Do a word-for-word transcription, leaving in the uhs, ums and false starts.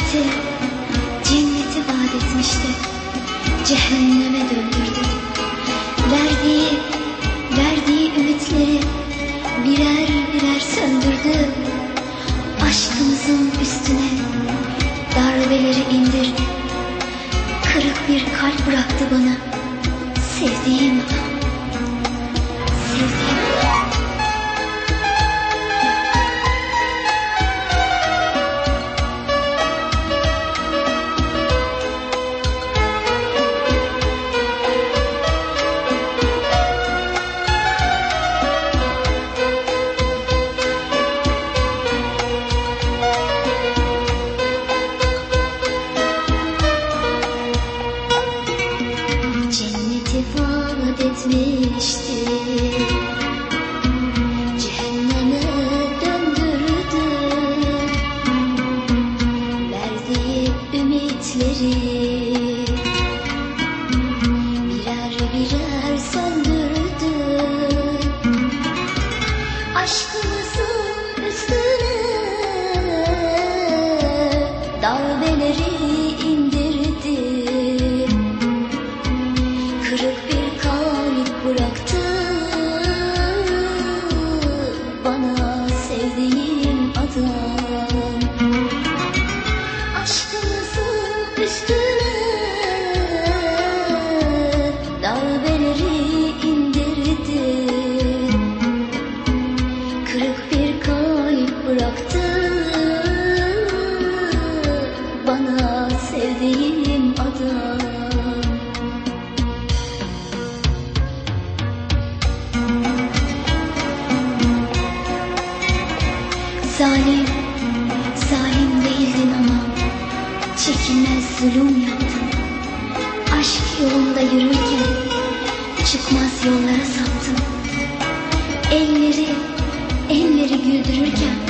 Cenneti, cenneti vaat etmişti, cehenneme döndürdü. Verdiği, verdiği ümitleri birer birer söndürdü. Aşkımızın üstüne darbeleri indirdi. Kırık bir kalp bıraktı bana sevdiğim adam, sevdiğim adam. Vaat etmişti, cehenneme döndürdü. Verdiği ümitleri birer birer söndürdü. Aşkımızın üstüne darbeleri indirdi. Kırık bir kalp bıraktı bana sevdiğim adam. Aşkımızın üstüne darbeleri indirdi. Kırık bir kalp bıraktı bana sevdiğim adam. Zalim, zalim değildin ama çekilmez zulüm yaptın. Aşk yolunda yürürken çıkmaz yollara saptın. Elleri, elleri güldürürken